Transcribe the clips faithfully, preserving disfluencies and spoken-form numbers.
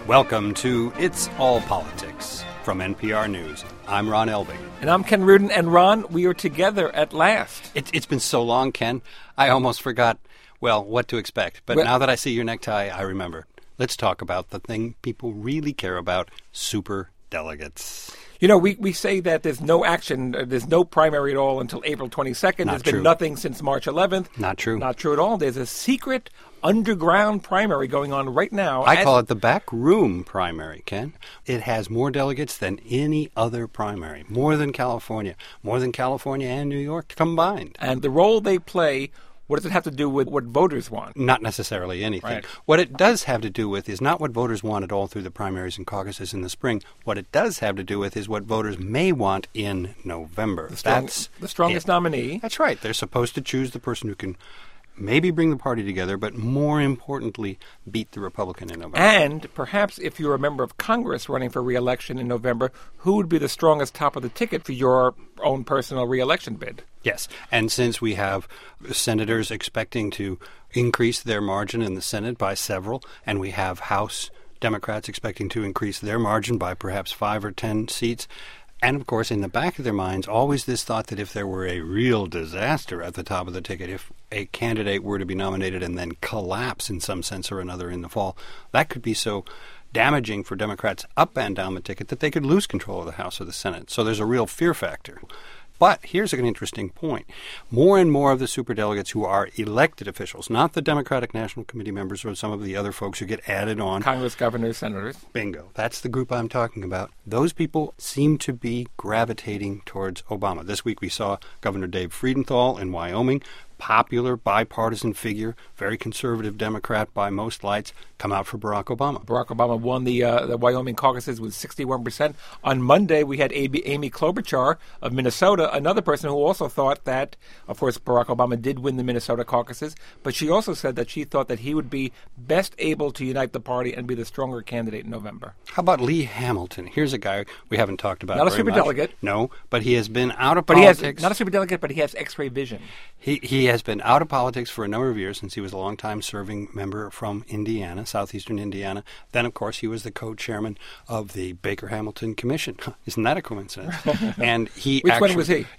Welcome to It's All Politics from N P R News. I'm Ron Elving. And I'm Ken Rudin. And Ron, we are together at last. It, it's been so long, Ken. I almost forgot, well, what to expect. But well, now that I see your necktie, I remember. Let's talk about the thing people really care about, super delegates. You know, we, we say that there's no action, uh, there's no primary at all until April twenty-second. Not There's true. been nothing since March eleventh. Not true. Not true at all. There's a secret underground primary going on right now. I call it the back room primary, Ken. It has more delegates than any other primary, more than California, more than California and New York combined. And the role they play, what does it have to do with what voters want? Not necessarily anything. Right. What it does have to do with is not what voters want at all through the primaries and caucuses in the spring. What it does have to do with is what voters may want in November. The, strong, That's the strongest it. nominee. That's right. They're supposed to choose the person who can maybe bring the party together, but more importantly, beat the Republican in November. And perhaps if you're a member of Congress running for re-election in November, who would be the strongest top of the ticket for your own personal re-election bid? Yes. And since we have senators expecting to increase their margin in the Senate by several, and we have House Democrats expecting to increase their margin by perhaps five or ten seats, and, of course, in the back of their minds, always this thought that if there were a real disaster at the top of the ticket, if a candidate were to be nominated and then collapse in some sense or another in the fall, that could be so damaging for Democrats up and down the ticket that they could lose control of the House or the Senate. So there's a real fear factor. But here's an interesting point. More and more of the superdelegates who are elected officials, not the Democratic National Committee members or some of the other folks who get added on. Congress, governors, senators. Bingo. That's the group I'm talking about. Those people seem to be gravitating towards Obama. This week we saw Governor Dave Friedenthal in Wyoming, popular bipartisan figure, very conservative Democrat by most lights, come out for Barack Obama. Barack Obama won the uh, the Wyoming caucuses with sixty-one percent. On Monday, we had Amy Klobuchar of Minnesota, another person who also thought that, of course, Barack Obama did win the Minnesota caucuses, but she also said that she thought that he would be best able to unite the party and be the stronger candidate in November. How about Lee Hamilton? Here's a guy we haven't talked about Not a very superdelegate. much. No, but he has been out of but politics. He has, not a superdelegate, but he has X-ray vision. He he has been out of politics for a number of years since he was a long-time serving member from Indiana, southeastern Indiana. Then, of course, he was the co-chairman of the Baker Hamilton Commission. Isn't that a coincidence? And he Which actually, one was he?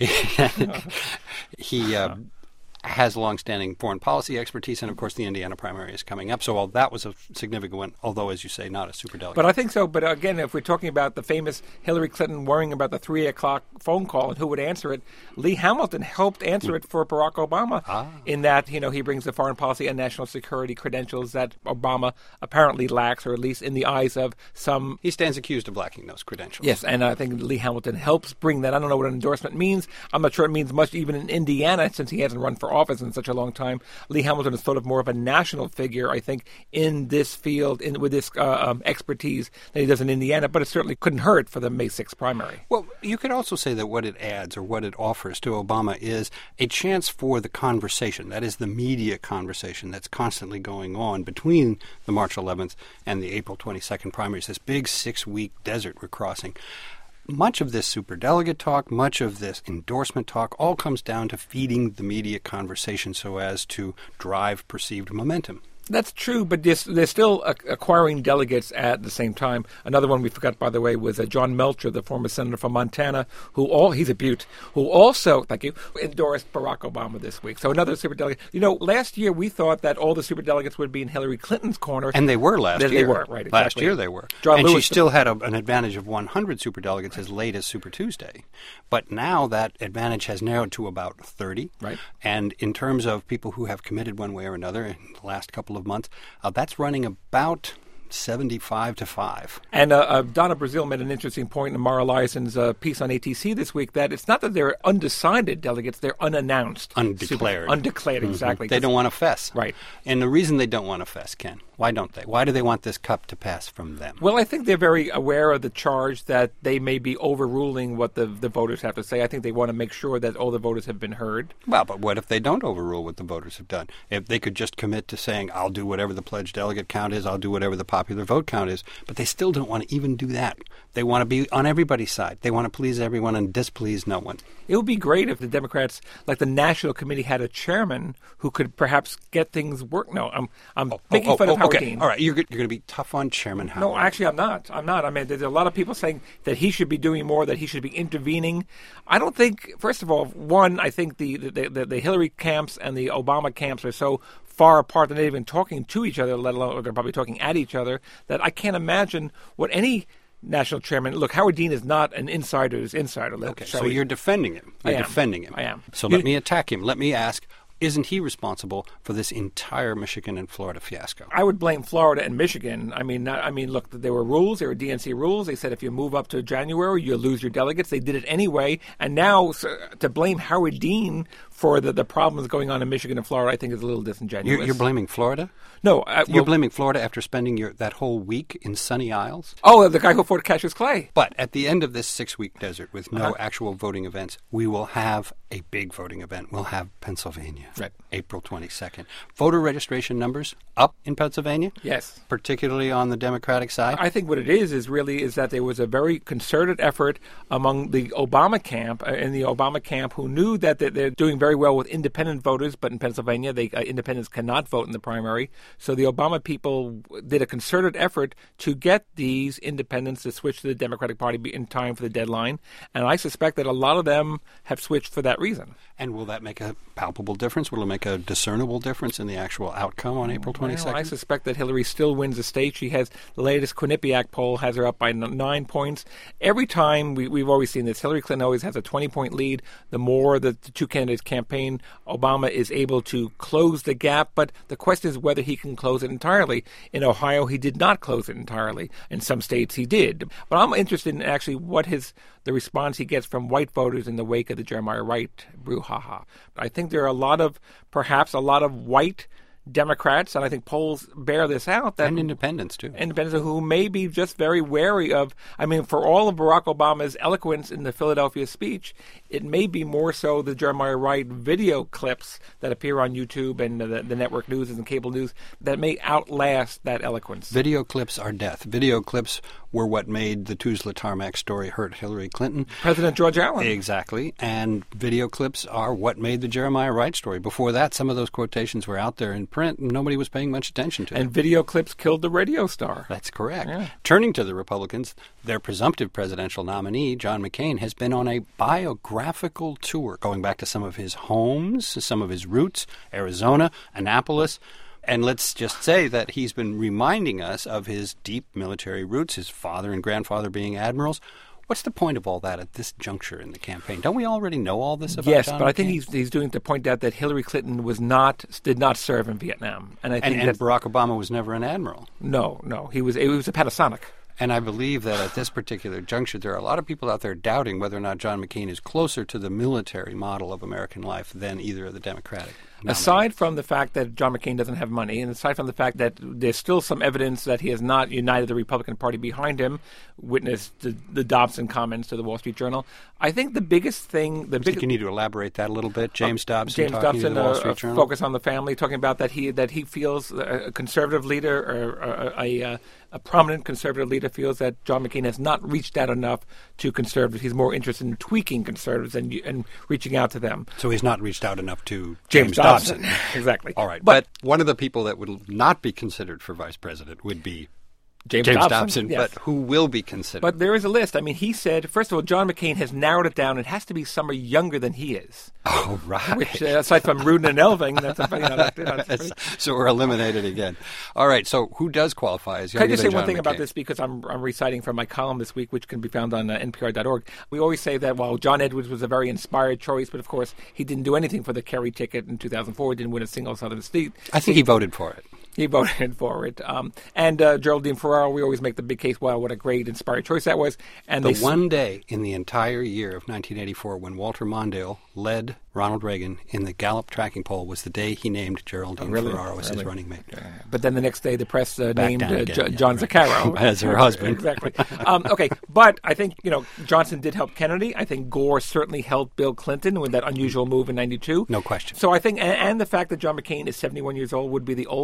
he uh, has long-standing foreign policy expertise, and of course the Indiana primary is coming up. So while that was a significant one, although, as you say, not a superdelegate. But I think so. But again, if we're talking about the famous Hillary Clinton worrying about the three o'clock phone call and who would answer it, Lee Hamilton helped answer it for Barack Obama ah. in that, you know, he brings the foreign policy and national security credentials that Obama apparently lacks, or at least in the eyes of some. He stands accused of lacking those credentials. Yes, and I think Lee Hamilton helps bring that. I don't know what an endorsement means. I'm not sure it means much even in Indiana, since he hasn't run for office in such a long time. Lee Hamilton is sort of more of a national figure, I think, in this field, in with this uh, um, expertise that he does in Indiana, but it certainly couldn't hurt for the May sixth primary. Well, you could also say that what it adds or what it offers to Obama is a chance for the conversation, that is the media conversation that's constantly going on between the March eleventh and the April twenty-second primaries, this big six-week desert we're crossing. Much of this superdelegate talk, much of this endorsement talk, all comes down to feeding the media conversation so as to drive perceived momentum. That's true, but they're, they're still acquiring delegates at the same time. Another one we forgot, by the way, was uh, John Melcher, the former senator from Montana, who all he's a beaut, who also, thank you, endorsed Barack Obama this week. So another superdelegate. You know, last year we thought that all the superdelegates would be in Hillary Clinton's corner. And they were last they, year. They were, right, exactly. Last year they were. John and Lewis, she still had a, an advantage of one hundred superdelegates as late as Super Tuesday. But now that advantage has narrowed to about thirty. Right. And in terms of people who have committed one way or another in the last couple of months, uh, that's running about seventy-five to five. And uh, uh, Donna Brazil made an interesting point in Mara Eliason's uh, piece on A T C this week that it's not that they're undecided delegates, they're unannounced. Undeclared. Super, undeclared, mm-hmm. exactly. They don't want to fess. Right. And the reason they don't want to fess, Ken, why don't they? Why do they want this cup to pass from them? Well, I think they're very aware of the charge that they may be overruling what the, the voters have to say. I think they want to make sure that all the voters have been heard. Well, but what if they don't overrule what the voters have done? If they could just commit to saying, I'll do whatever the pledged delegate count is, I'll do whatever the popular vote count is. But they still don't want to even do that. They want to be on everybody's side. They want to please everyone and displease no one. It would be great if the Democrats, like the National Committee, had a chairman who could perhaps get things work. No, I'm I'm oh, making oh, fun oh, of Howard okay. Dean. All right, you're, you're going to be tough on Chairman Howard. No, actually, I'm not. I'm not. I mean, there's a lot of people saying that he should be doing more, that he should be intervening. I don't think, first of all, one, I think the the, the, the Hillary camps and the Obama camps are so far apart that they're even talking to each other, let alone they're probably talking at each other, that I can't imagine what any national chairman. Look, Howard Dean is not an insider's insider. Okay, so we, you're defending him. You're I am. defending him. I am. So You- let me attack him. Let me ask, isn't he responsible for this entire Michigan and Florida fiasco? I would blame Florida and Michigan. I mean, not, I mean, look, there were rules. There were D N C rules. They said if you move up to January, you lose your delegates. They did it anyway. And now so, to blame Howard Dean for the, the problems going on in Michigan and Florida, I think is a little disingenuous. You're, you're blaming Florida? No. Uh, You're well, blaming Florida after spending your that whole week in Sunny Isles? oh, the guy who fought Cassius Clay. But at the end of this six-week desert with no Uh-huh. actual voting events, we will have a big voting event. We'll have Pennsylvania, Right. April twenty-second. Voter registration numbers up in Pennsylvania, Yes. particularly on the Democratic side. I think what it is is really is that there was a very concerted effort among the Obama camp uh, in the Obama camp who knew that they're, they're doing very well with independent voters, but in Pennsylvania, they uh, independents cannot vote in the primary. So the Obama people did a concerted effort to get these independents to switch to the Democratic Party in time for the deadline, and I suspect that a lot of them have switched for that reason. And will that make a palpable difference? Will it make a discernible difference in the actual outcome on April twenty-second? Well, I suspect that Hillary still wins the state. She has the latest Quinnipiac poll has her up by n- nine points. Every time we, we've always seen this, Hillary Clinton always has a twenty-point lead. The more the, the two candidates campaign, Obama is able to close the gap. But the question is whether he can close it entirely. In Ohio, he did not close it entirely. In some states, he did. But I'm interested in actually what his the response he gets from white voters in the wake of the Jeremiah Wright brouhaha. I think there are a lot of, perhaps a lot of white Democrats, and I think polls bear this out, that And independents, too. independents who may be just very wary of, I mean, for all of Barack Obama's eloquence in the Philadelphia speech, it may be more so the Jeremiah Wright video clips that appear on YouTube and the, the network news and cable news that may outlast that eloquence. Video clips are death. Video clips were what made the Tuzla Tarmac story hurt Hillary Clinton. President George Allen. Exactly. And video clips are what made the Jeremiah Wright story. Before that, some of those quotations were out there in print, and nobody was paying much attention to them. And video clips killed the radio star. That's correct. Yeah. Turning to the Republicans, their presumptive presidential nominee, John McCain, has been on a biographical tour, going back to some of his homes, some of his roots, Arizona, Annapolis. And let's just say that he's been reminding us of his deep military roots, his father and grandfather being admirals. What's the point of all that at this juncture in the campaign? Don't we already know all this about Yes, John but I McCain? think he's he's doing it to point out that Hillary Clinton was not did not serve in Vietnam, and I think And, and that's, Barack Obama was never an admiral. no, no, he was he was a Panasonic. And I believe that at this particular juncture, there are a lot of people out there doubting whether or not John McCain is closer to the military model of American life than either of the Democratic nominees. Aside from the fact that John McCain doesn't have money, and aside from the fact that there's still some evidence that he has not united the Republican Party behind him, witness the, the Dobson comments to the Wall Street Journal, I think the biggest thing, the I think biggest you need to elaborate that a little bit. James Dobson James talking Dobson, to the Wall uh, Street uh, Journal. focus on the family, talking about that he that he feels a conservative leader or, or a, a, a prominent conservative leader feels that John McCain has not reached out enough to conservatives. He's more interested in tweaking conservatives and and reaching out to them. So he's not reached out enough to James, James, Dobson, Dobson. exactly. All right. but, But, one of the people that would not be considered for vice president would be James, James Dobson, Dobson. yes. But who will be considered? But there is a list. I mean, he said, first of all, John McCain has narrowed it down. It has to be somebody younger than he is. oh, right. Which, uh, aside from Rudin and Elving, that's a, you know, that, that's pretty. So we're eliminated again. All right. So who does qualify as Can I younger just say than one John thing about McCain? this because I'm I'm reciting from my column this week, which can be found on uh, N P R dot org. We always say that while John Edwards was a very inspired choice, but of course he didn't do anything for the Kerry ticket in two thousand four. He didn't win a single Southern seat. I think he voted for it. He voted for it. Um, and uh, Geraldine Ferraro, we always make the big case, wow, what a great, inspired choice that was. And The they, one day in the entire year of nineteen eighty-four when Walter Mondale led Ronald Reagan in the Gallup tracking poll was the day he named Geraldine Oh, really? Ferraro as Really? his running mate. But then the next day, the press uh, Back named down uh, again, J- yeah, John right. Zaccaro As her husband. exactly. Um, okay, but I think you know Johnson did help Kennedy. I think Gore certainly helped Bill Clinton with that unusual move in ninety-two. No question. So I think, and, and the fact that John McCain is seventy-one years old would be the oldest first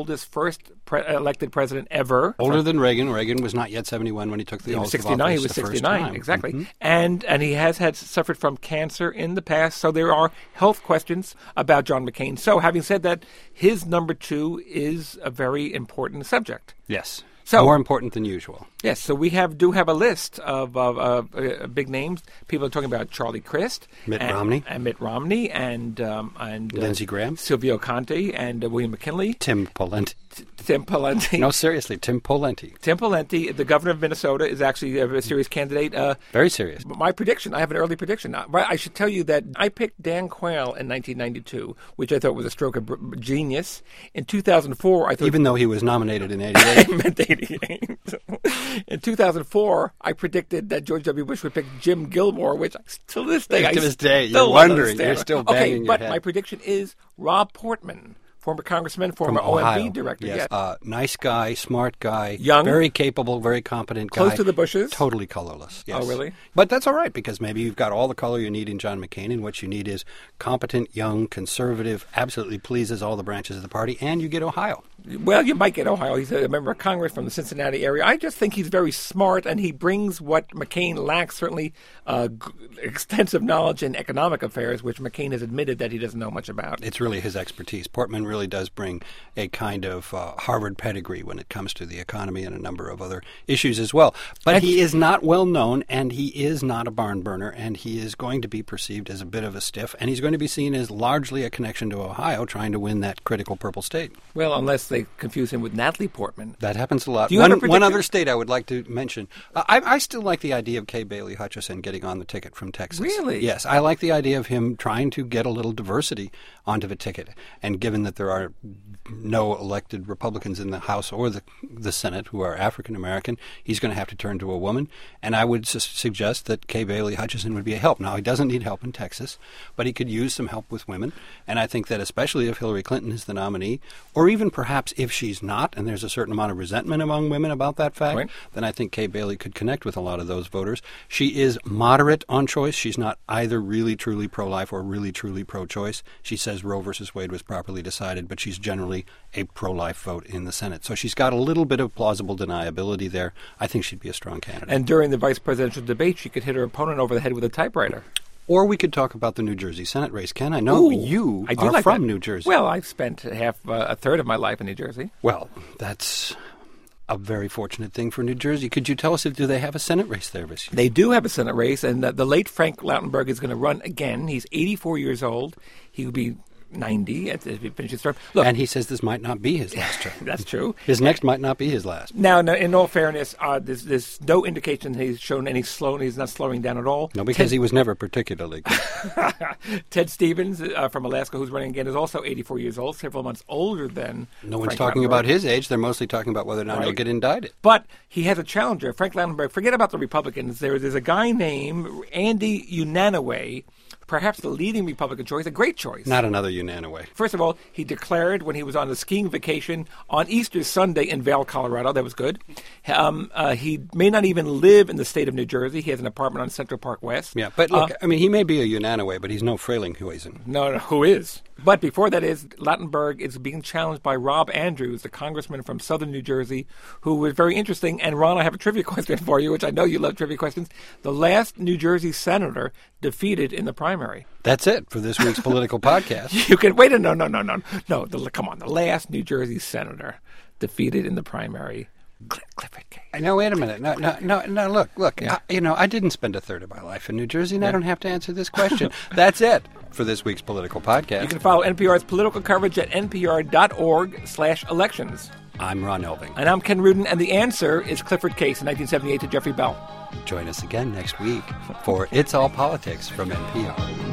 first pre- elected president ever. Older from, than Reagan. Reagan was not yet seventy-one when he took the he oath was of sixty-nine. office He was the first sixty-nine, time. exactly. Mm-hmm. And and he has had suffered from cancer in the past, so there are health questions about John McCain. So having said that, his number two is a very important subject. Yes. So, more important than usual. Yes, so we have do have a list of, of, of uh, big names. People are talking about Charlie Crist, Mitt and, Romney, and Mitt Romney, and um, and uh, Lindsey Graham, Silvio Conte, and uh, William McKinley, Tim Pawlenty. T- Tim Pawlenty. No, seriously, Tim Pawlenty. Tim Pawlenty, the governor of Minnesota, is actually a, a serious candidate. Uh, Very serious. My prediction, I have an early prediction. I, I should tell you that I picked Dan Quayle in nineteen ninety-two, which I thought was a stroke of br- genius. In two thousand four, I thought... Even though he was nominated in eighty-eight. I meant eighty-eight. In two thousand four, I predicted that George W. Bush would pick Jim Gilmore, which to this day, I to this day, still you're wondering. understand. You're still okay, banging your but head. my prediction is Rob Portman, former congressman, former From O M B Ohio. director. Yes. Yeah. Uh, nice guy, smart guy. Young. Very capable, very competent guy. Close to the Bushes. Totally colorless. Yes. Oh, really? But that's all right, because maybe you've got all the color you need in John McCain, and what you need is competent, young, conservative, absolutely pleases all the branches of the party, and you get Ohio. Well, you might get Ohio. He's a member of Congress from the Cincinnati area. I just think he's very smart, and he brings what McCain lacks, certainly uh, g- extensive knowledge in economic affairs, which McCain has admitted that he doesn't know much about. It's really his expertise. Portman really does bring a kind of uh, Harvard pedigree when it comes to the economy and a number of other issues as well. But And he is not well known, and he is not a barn burner, and he is going to be perceived as a bit of a stiff, and he's going to be seen as largely a connection to Ohio, trying to win that critical purple state. Well, unless they confuse him with Natalie Portman. That happens a lot. Do you have One, a one prediction? other state I would like to mention. Uh, I, I still like the idea of Kay Bailey Hutchison getting on the ticket from Texas. Really? Yes, I like the idea of him trying to get a little diversity onto the ticket. And given that there are no elected Republicans in the House or the the Senate who are African American, he's going to have to turn to a woman. And I would su- suggest that Kay Bailey Hutchison would be a help. Now, he doesn't need help in Texas, but he could use some help with women. And I think that especially if Hillary Clinton is the nominee, or even perhaps if she's not, and there's a certain amount of resentment among women about that fact, Right. then I think Kay Bailey could connect with a lot of those voters. She is moderate on choice. She's not either really truly pro-life or really truly pro-choice. She says Roe versus Wade was properly decided, but she's generally a pro-life vote in the Senate. So she's got a little bit of plausible deniability there. I think she'd be a strong candidate. And during the vice presidential debate, she could hit her opponent over the head with a typewriter. Or we could talk about the New Jersey Senate race. Ken, I know Ooh, you I do are like from that. New Jersey. Well, I've spent half, uh, a third of my life in New Jersey. Well, that's a very fortunate thing for New Jersey. Could you tell us if do they have a Senate race there this year? They do have a Senate race, and uh, the late Frank Lautenberg is going to run again. He's eighty-four years old. He will be ninety at the finish his term. Look, And he says this might not be his last term. that's true. His next might not be his last. Now, no, in all fairness, uh, there's, there's no indication that he's shown any slowness. He's not slowing down at all. No, because Ted, he was never particularly good. Ted Stevens uh, from Alaska, who's running again, is also eighty-four years old, several months older than No one's Frank talking Lautenberg. about his age. They're mostly talking about whether or not he'll Right. get indicted. But he has a challenger, Frank Lautenberg. Forget about the Republicans. There, there's a guy named Andy Unanaway, perhaps the leading Republican choice, a great choice. Not another Unanaway. First of all, he declared when he was on a skiing vacation on Easter Sunday in Vail, Colorado. That was good. Um, uh, he may not even live in the state of New Jersey. He has an apartment on Central Park West. Yeah, but look, Uh, I mean, he may be a Unanaway, but he's no Frelinghuysen. no, no, who is? But before that is, Lautenberg is being challenged by Rob Andrews, the congressman from southern New Jersey, who was very interesting. And Ron, I have a trivia question for you, which I know you love trivia questions. The last New Jersey senator defeated in the primary. That's it for this week's political podcast. You can wait. A, no, no, no, no, no. The, come on, the last New Jersey senator defeated in the primary, Cl- Clifford Case. No, wait a minute. No, no, no, no. Look, look. Yeah. I, you know, I didn't spend a third of my life in New Jersey, and I don't have to answer this question. That's it for this week's political podcast. You can follow N P R's political coverage at npr.org slash elections. I'm Ron Elving. And I'm Ken Rudin, and the answer is Clifford Case in nineteen seventy-eight to Jeffrey Bell. Join us again next week for It's All Politics from N P R.